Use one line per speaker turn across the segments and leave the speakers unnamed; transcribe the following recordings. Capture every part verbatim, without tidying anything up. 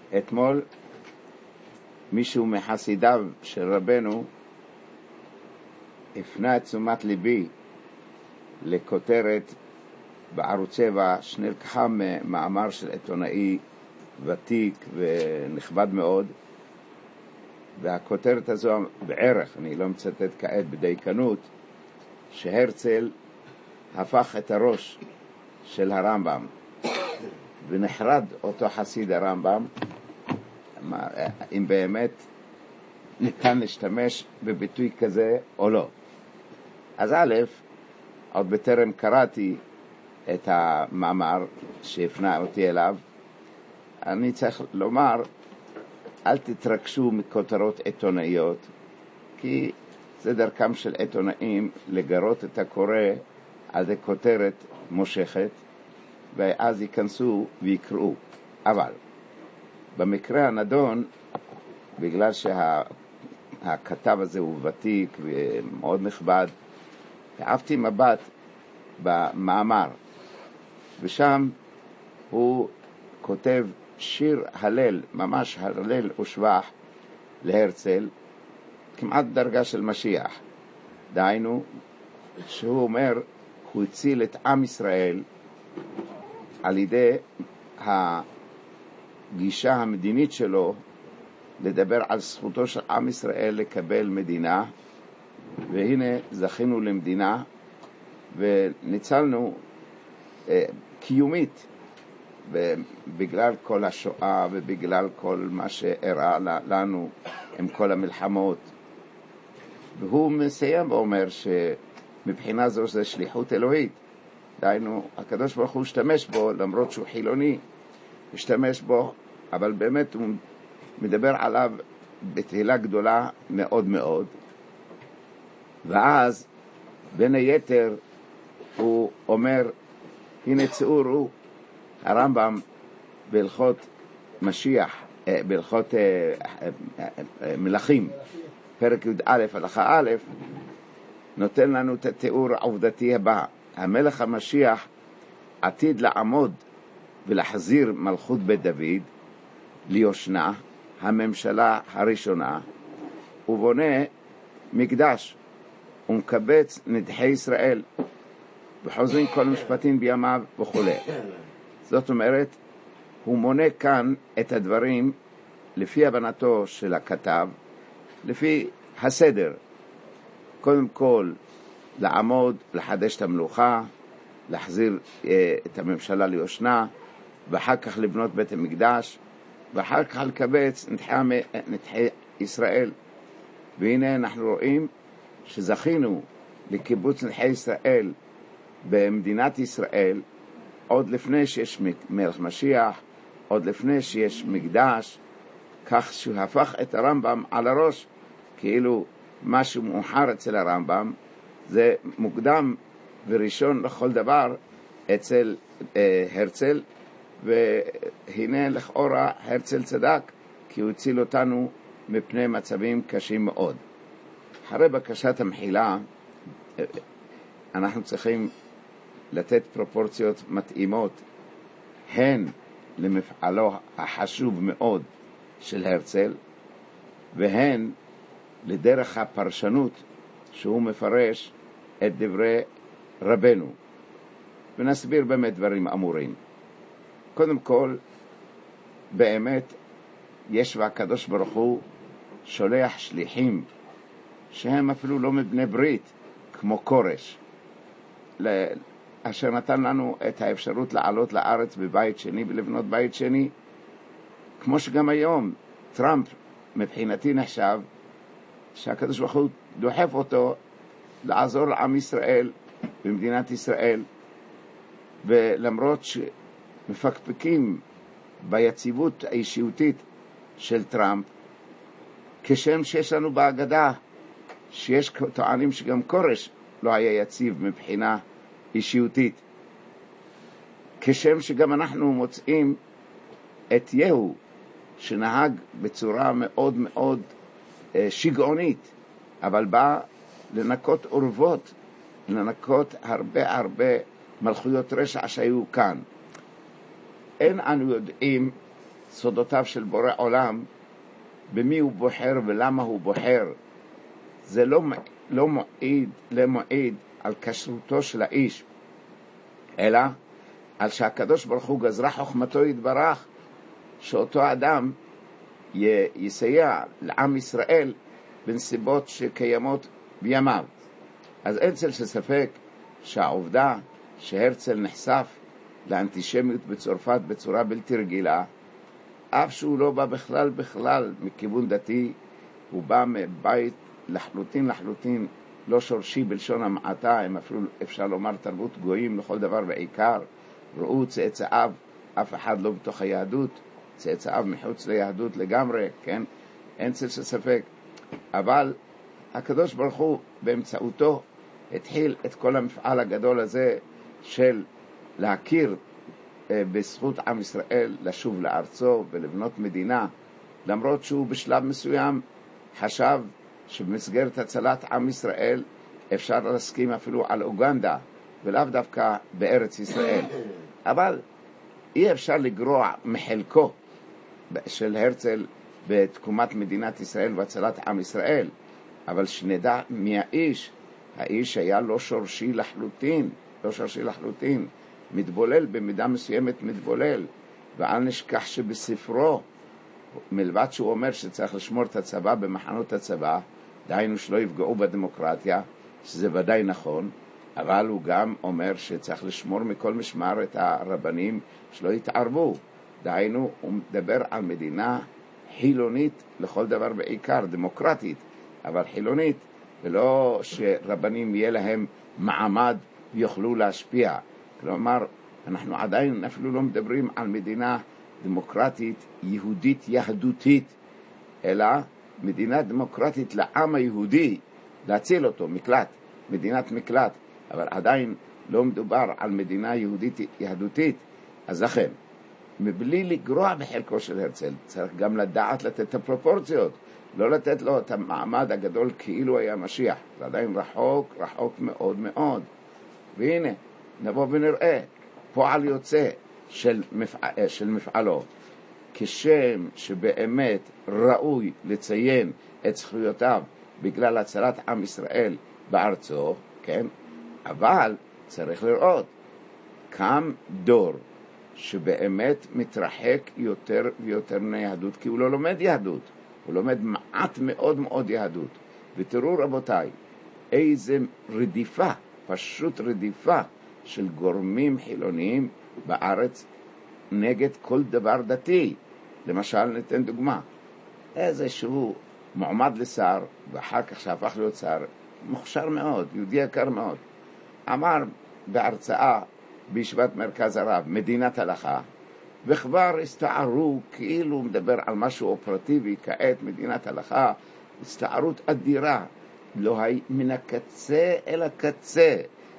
אתמול מישהו מחסידיו של רבנו הפנה את תשומת ליבי לכותרת בערוץ שבע שנלקחה ממאמר של עיתונאי ותיק ונכבד מאוד, והכותרת הזו בערך, אני לא מצטט כעת בדייקנות, שהרצל הפך את הראש של הרמב"ם ונחרד אותו חסיד הרמב"ם, אם באמת ניתן להשתמש בביטוי כזה או לא. אז א', עוד בטרם קראתי את המאמר שהפנה אותי אליו, אני צריך לומר, אל תתרגשו מכותרות עיתונאיות, כי זה דרכם של עיתונאים לגרות את הקורא על זה כותרת מושכת, ואז ייכנסו ויקראו. אבל במקרה הנדון, בגלל שהכתב הזה הוא ותיק ומאוד נכבד, העפתי מבט במאמר, ושם הוא כותב שיר הלל, ממש הלל ושבח להרצל, כמעט דרגה של משיח. דהיינו, שהוא אומר, הוא הציל את עם ישראל על ידי הגישה המדינית שלו לדבר על זכותו של עם ישראל לקבל מדינה, והנה זכינו למדינה וניצלנו אה, קיומית בגלל כל השואה ובגלל כל מה שאירע לנו עם כל המלחמות. והוא מסיים ואומר שמבחינה זו זה שליחות אלוהית, דהיינו הקדוש ברוך הוא השתמש בו, למרות שהוא חילוני השתמש בו, אבל באמת הוא מדבר עליו בתהילה גדולה מאוד מאוד. ואז בין היתר הוא אומר, הנה צאורו, הרמב"ם בהלכות משיח, בהלכות מלכים, פרק י"א הלכה א', נותן לנו את התיאור העובדתי הבא. המלך המשיח עתיד לעמוד ולהחזיר מלכות בית דוד ליושנה, הממשלה הראשונה, ובונה מקדש ומקבץ נדחי ישראל וחוזרים כל משפטים בימיו וכו'. זאת אומרת, הוא מונה כאן את הדברים לפי הבנתו של הכתב, לפי הסדר. קודם כל, לעמוד, לחדש את המלוכה, להחזיר אה, את הממשלה ליושנה, ואחר כך לבנות בית המקדש, ואחר כך לקבץ נדחי, נדחי ישראל. והנה אנחנו רואים שזכינו לקיבוץ נדחי ישראל במדינת ישראל, עוד לפני שיש מלך משיח, עוד לפני שיש מקדש, כך שהוא הפך את הרמב"ם על הראש, כאילו משהו מאוחר אצל הרמב"ם, זה מוקדם וראשון לכל דבר אצל אה, הרצל, והנה לכאורה הרצל צדק, כי הוא הציל אותנו מפני מצבים קשים מאוד. אחרי בקשת המחילה, אנחנו צריכים לתת פרופורציות מתאימות, הן למפעלו החשוב מאוד של הרצל, והן לדרך הפרשנות שהוא מפרש את דברי רבנו. ונסביר באמת דברים אמורים. קודם כל, באמת יש והקדוש ברוך הוא שולח שליחים שהם אפילו לא מבני ברית, כמו קורש, אשר נתן לנו את האפשרות לעלות לארץ בבית שני ולבנות בית שני, כמו שגם היום טראמפ מבחינתי נחשב שהקדוש ברוך הוא דוחף אותו לעזור לעם ישראל במדינת ישראל, ולמרות שמפקפקים ביציבות האישיותית של טראמפ, כשם שיש לנו בהגדה שיש טוענים שגם קורש לא היה יציב מבחינה אישיותית, כשם שגם אנחנו מוצאים את יהו שנהג בצורה מאוד מאוד שגעונית, אבל בא לנקות אורוות, לנקות הרבה הרבה מלכויות רשע שהיו כאן. אין אנו יודעים סודותיו של בורא עולם, במי הוא בוחר ולמה הוא בוחר, זה לא, לא מועיד, לא מועיד על כשרותו של האיש, אלא על שהקדוש ברוך הוא גזרה חוכמתו יתברך, שאותו אדם י, יסייע לעם ישראל בנסיבות שקיימות בימיו. אז אין צל שספק שהעובדה שהרצל נחשף לאנטישמיות בצרפת בצורה בלתי רגילה, אף שהוא לא בא בכלל בכלל מכיוון דתי, הוא בא מבית לחלוטין לחלוטין לא שורשי בלשון המעטה, הם אפילו אפשר לומר תרבות גויים לכל דבר בעיקר. ראו צאצאיו, אף אחד לא בתוך היהדות, צאצאיו מחוץ ליהדות לגמרי, כן? אין צל של ספק. אבל הקדוש ברוך הוא באמצעותו התחיל את כל המפעל הגדול הזה של להכיר בזכות עם ישראל לשוב לארצו ולבנות מדינה, למרות שהוא בשלב מסוים חשב שבמסגרת הצלת עם ישראל אפשר להסכים אפילו על אוגנדה ולאו דווקא בארץ ישראל. אבל אי אפשר לגרוע מחלקו של הרצל בתקומת מדינת ישראל והצלת עם ישראל, אבל שנדע מי האיש. האיש היה לא שורשי לחלוטין, לא שורשי לחלוטין, מתבולל במידה מסוימת, מתבולל. ואל נשכח שבספרו, מלבד שהוא אומר שצריך לשמור את הצבא במחנות הצבא, דהיינו שלא יפגעו בדמוקרטיה, שזה ודאי נכון, אבל הוא גם אומר שצריך לשמור מכל משמר את הרבנים שלא יתערבו. דהיינו, הוא מדבר על מדינה חילונית לכל דבר בעיקר, דמוקרטית, אבל חילונית, ולא שרבנים יהיה להם מעמד ויוכלו להשפיע. כלומר, אנחנו עדיין אפילו לא מדברים על מדינה דמוקרטית, יהודית, יהדותית, אלא מדינה דמוקרטית לעם היהודי, להציל אותו, מקלט, מדינת מקלט, אבל עדיין לא מדובר על מדינה יהודית, יהדותית. אז לכן, מבלי לגרוע בחלקו של הרצל, צריך גם לדעת לתת את הפרופורציות, לא לתת לו את המעמד הגדול כאילו היה משיח. זה עדיין רחוק, רחוק מאוד מאוד. והנה, נבוא ונראה, פועל יוצא של, מפע... של מפעלו, כשם שבאמת ראוי לציין את זכויותיו בגלל הצלת עם ישראל בארצו, כן? אבל צריך לראות, קם דור שבאמת מתרחק יותר ויותר מיהדות, כי הוא לא לומד יהדות, הוא לומד מעט מאוד מאוד יהדות. ותראו רבותיי, איזה רדיפה, פשוט רדיפה של גורמים חילוניים בארץ נגד כל דבר דתי. למשל, ניתן דוגמה, איזשהו מועמד לשר, ואחר כך שהפך להיות שר, מוכשר מאוד, יהודי יקר מאוד, אמר בהרצאה בישיבת מרכז הרב, מדינת הלכה, וכבר הסתערו, כאילו מדבר על משהו אופרטיבי, כעת מדינת הלכה, הסתערות אדירה, לא היה מן הקצה אל הקצה,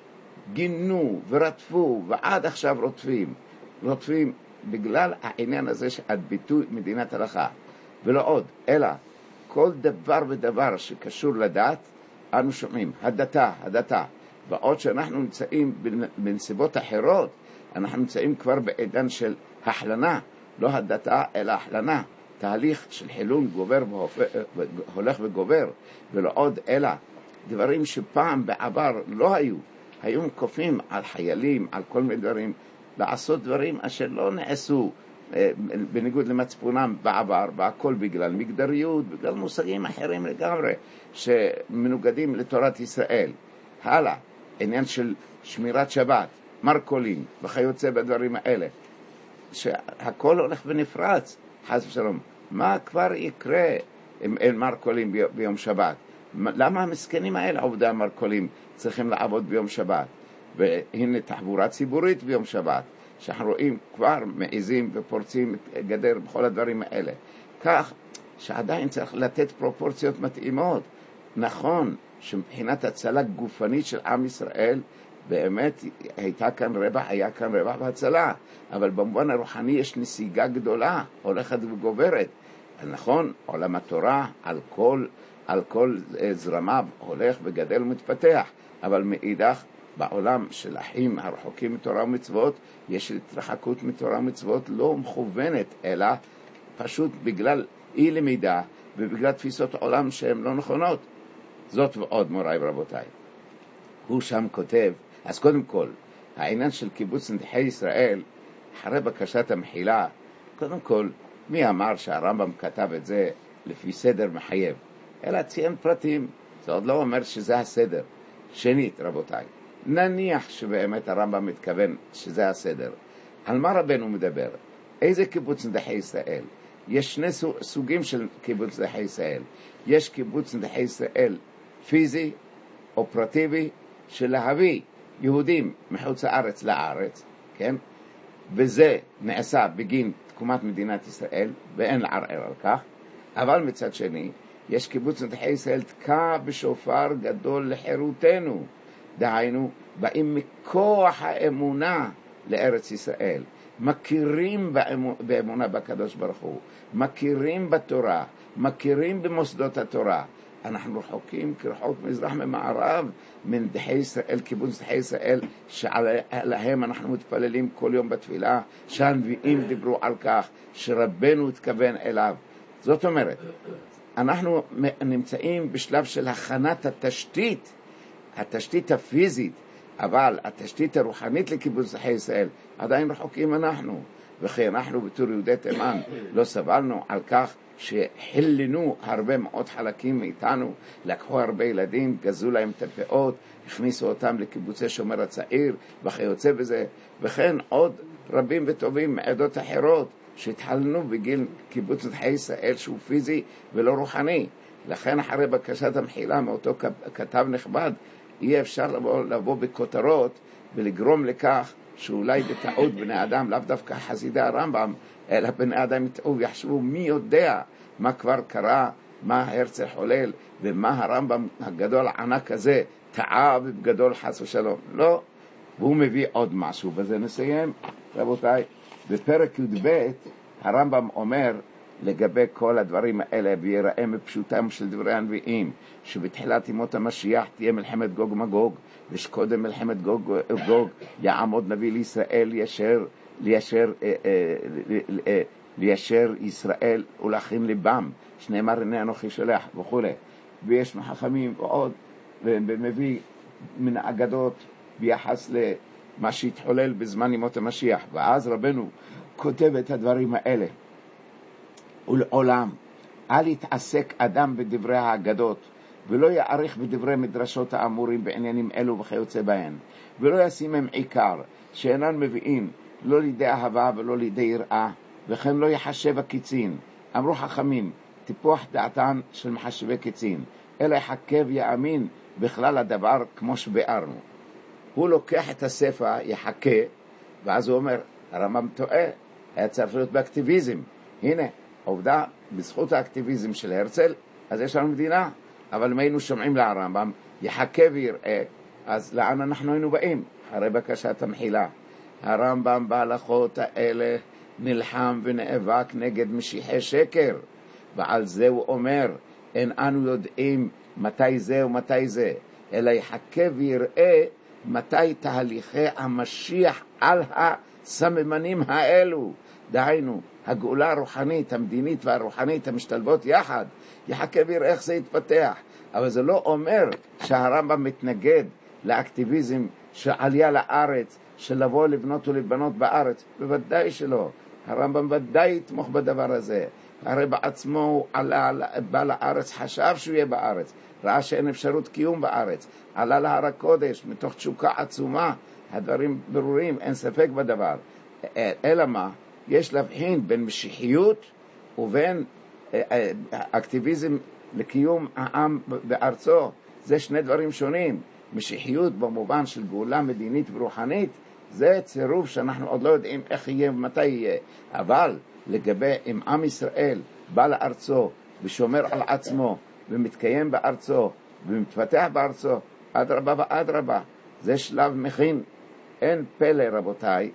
גינו ורדפו, ועד עכשיו רודפים, רודפים בגלל העניין הזה של ביטוי מדינת הלכה, ולא עוד, אלא כל דבר ודבר שקשור לדת, אנו שומעים, הדתה, הדתה, ועוד שאנחנו נמצאים בנסיבות אחרות, אנחנו נמצאים כבר בעידן של החלנה, לא הדתה אלא החלנה, תהליך של חילון גובר והולך וגובר, ולא עוד אלא דברים שפעם בעבר לא היו, היו כופים על חיילים, על כל מיני דברים, לעשות דברים אשר לא נעשו בניגוד למצפונם בעבר, והכל בגלל מגדריות, בגלל מושגים אחרים לגמרי, שמנוגדים לתורת ישראל. הלאה, עניין של שמירת שבת, מרקולים, וכיוצא בדברים האלה, שהכל הולך ונפרץ, חס ושלום. מה כבר יקרה עם אין מרקולים ביום שבת? למה המסכנים האלה, עובדי המרקולים, צריכים לעבוד ביום שבת? והנה תחבורה ציבורית ביום שבת, שאנחנו רואים כבר מעיזים ופורצים גדר בכל הדברים האלה. כך שעדיין צריך לתת פרופורציות מתאימות. נכון שמבחינת הצלה גופנית של עם ישראל, באמת הייתה כאן רווח, היה כאן רווח בהצלה, אבל במובן הרוחני יש נסיגה גדולה, הולכת וגוברת. נכון, עולם התורה על כל, על כל זרמיו הולך וגדל ומתפתח, אבל מאידך בעולם של החיים הרחוקים מתורה ומצוות, יש התרחקות מתורה ומצוות לא מכוונת, אלא פשוט בגלל אי למידה ובגלל תפיסות עולם שהן לא נכונות. זאת ועוד, מוריי ורבותיי. הוא שם כותב, אז קודם כל, העניין של קיבוץ נדחי ישראל, אחרי בקשת המחילה, קודם כל, מי אמר שהרמב"ם כתב את זה לפי סדר מחייב? אלא ציין פרטים, זה עוד לא אומר שזה הסדר. שנית, רבותיי, נניח שבאמת הרמב"ם מתכוון שזה הסדר. על מה רבנו מדבר? איזה קיבוץ נדחי ישראל? יש שני סוגים של קיבוץ נדחי ישראל. יש קיבוץ נדחי ישראל פיזי, אופרטיבי, של להביא יהודים מחוץ לארץ לארץ, כן? וזה נעשה בגין תקומת מדינת ישראל, ואין לערער על כך. אבל מצד שני, יש קיבוץ נדחי ישראל תקע בשופר גדול לחירותנו. דהיינו, באים מכוח האמונה לארץ ישראל. מכירים באמונה בקדוש ברוך הוא, מכירים בתורה, מכירים במוסדות התורה. אנחנו רחוקים כרחוק מזרח ממערב מנדחי ישראל, קיבוץ נדחי ישראל, שעליהם אנחנו מתפללים כל יום בתפילה, שהנביאים דיברו על כך, שרבנו התכוון אליו. זאת אומרת, אנחנו נמצאים בשלב של הכנת התשתית, התשתית הפיזית, אבל התשתית הרוחנית לקיבוץ נדחי ישראל, עדיין רחוקים אנחנו. וכי אנחנו בתור יהודי תימן לא סבלנו על כך שחילנו הרבה מאוד חלקים מאיתנו, לקחו הרבה ילדים, גזו להם את הפאות, הכניסו אותם לקיבוצי שומר הצעיר וכיוצא בזה, וכן עוד רבים וטובים מעדות אחרות שהתחלנו בגיל קיבוץ נדחי ישראל שהוא פיזי ולא רוחני. לכן אחרי בקשת המחילה מאותו כתב נכבד, אי אפשר לבוא, לבוא בכותרות ולגרום לכך שאולי בטעות בני אדם, לאו דווקא חסידי הרמב"ם, אלא בני אדם יטעו ויחשבו מי יודע מה כבר קרה, מה הרצל חולל, ומה הרמב"ם הגדול הענק הזה טעה בגדול חס ושלום. לא, והוא מביא עוד משהו, בזה נסיים. רבותיי, בפרק י"ב הרמב"ם אומר לגבי כל הדברים האלה, ויראה מפשוטם של דברי הנביאים, שבתחילת ימות המשיח תהיה מלחמת גוג ומגוג, ושקודם מלחמת גוג ומגוג יעמוד נביא לישראל ליישר, ליישר, ליישר ישראל ולהכין ליבם, שנאמר הנה אנוכי שלח וכו'. ויש מחכמים ועוד, ומביא מן האגדות ביחס למה שהתחולל בזמן ימות המשיח. ואז רבנו כותב את הדברים האלה. ולעולם, אל יתעסק אדם בדברי האגדות, ולא יעריך בדברי מדרשות האמורים בעניינים אלו וכיוצא בהן, ולא ישימם עיקר, שאינן מביאים לא לידי אהבה ולא לידי יראה, וכן לא יחשב הקיצין. אמרו חכמים, טיפוח דעתן של מחשבי קיצין, אלא יחכה ויאמין בכלל הדבר כמו שבארנו. הוא לוקח את הספר, יחכה, ואז הוא אומר, הרמב"ם טועה, היה צריך להיות באקטיביזם. הנה, עובדה, בזכות האקטיביזם של הרצל, אז יש לנו מדינה. אבל אם היינו שומעים לרמב"ם, יחכה ויראה, אז לאן אנחנו היינו באים? אחרי בקשת המחילה. הרמב"ם בהלכות האלה נלחם ונאבק נגד משיחי שקר, ועל זה הוא אומר, אין אנו יודעים מתי זה ומתי זה, אלא יחכה ויראה מתי תהליכי המשיח על הסממנים האלו. דהיינו, הגאולה הרוחנית, המדינית והרוחנית המשתלבות יחד, יחכה ויראה איך זה יתפתח. אבל זה לא אומר שהרמב"ם מתנגד לאקטיביזם של עלייה לארץ, של לבוא לבנות ולבנות בארץ. בוודאי שלא. הרמב"ם ודאי יתמוך בדבר הזה. הרי בעצמו הוא עלה, בא לארץ, חשב שהוא יהיה בארץ, ראה שאין אפשרות קיום בארץ, עלה להר הקודש מתוך תשוקה עצומה. הדברים ברורים, אין ספק בדבר. אלא מה? יש להבחין בין משיחיות ובין אקטיביזם לקיום העם בארצו. זה שני דברים שונים. משיחיות במובן של גאולה מדינית ורוחנית, זה צירוף שאנחנו עוד לא יודעים איך יהיה ומתי יהיה. אבל לגבי אם עם ישראל בא לארצו ושומר על עצמו ומתקיים בארצו ומתפתח בארצו, אדרבה ואדרבה, זה שלב מכין. אין פלא רבותיי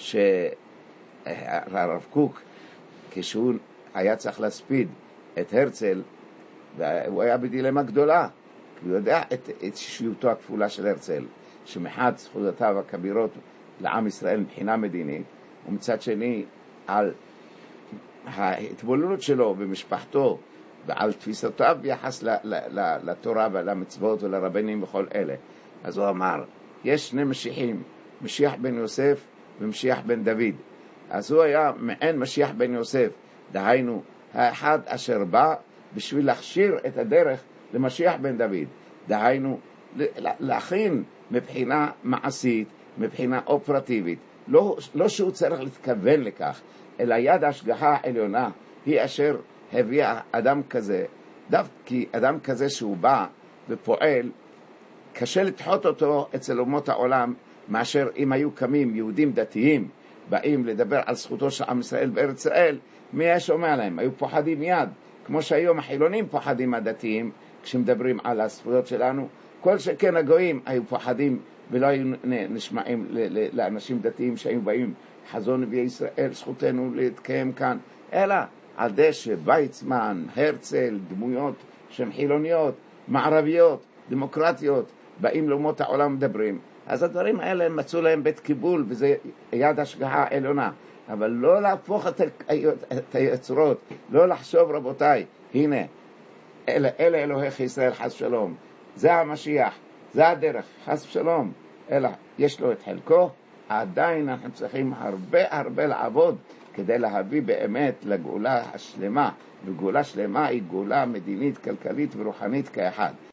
שהרב קוק, כשהוא היה צריך להספיד את הרצל, והוא היה בדילמה גדולה, כי הוא יודע את, את שיותו הכפולה של הרצל, שמחד זכויותיו הכבירות לעם ישראל מבחינה מדינית, ומצד שני על ההתבוללות שלו במשפחתו ועל תפיסותיו ביחס לתורה ולמצוות ולרבנים וכל אלה. אז הוא אמר, יש שני משיחים, משיח בן יוסף ומשיח בן דוד. אז הוא היה מעין משיח בן יוסף, דהיינו האחד אשר בא בשביל להכשיר את הדרך למשיח בן דוד, דהיינו להכין מבחינה מעשית, מבחינה אופרטיבית, לא, לא שהוא צריך להתכוון לכך, אלא יד ההשגחה העליונה היא אשר הביאה אדם כזה, דווקא כי אדם כזה שהוא בא ופועל, קשה לדחות אותו אצל אומות העולם, מאשר אם היו קמים יהודים דתיים, באים לדבר על זכותו של עם ישראל בארץ ישראל, מי היה שומע להם? היו פוחדים מיד, כמו שהיום החילונים פוחדים מהדתיים, כשמדברים על הזכויות שלנו, כל שכן הגויים היו פוחדים, ולא היו נשמעים לאנשים דתיים שהיו באים, חזון נביאי ישראל, זכותנו להתקיים כאן, אלא על דשא, ויצמן, הרצל, דמויות שהן חילוניות, מערביות, דמוקרטיות, באים לאומות העולם מדברים. אז הדברים האלה מצאו להם בית קיבול, וזה יד השגחה עליונה. אבל לא להפוך את היצרות, לא לחשוב רבותיי, הנה, אלה, אלה אלוהיך ישראל חס שלום, זה המשיח, זה הדרך, חס שלום, אלא יש לו את חלקו, עדיין אנחנו צריכים הרבה הרבה לעבוד, כדי להביא באמת לגאולה השלמה, וגאולה שלמה היא גאולה מדינית, כלכלית ורוחנית כאחד.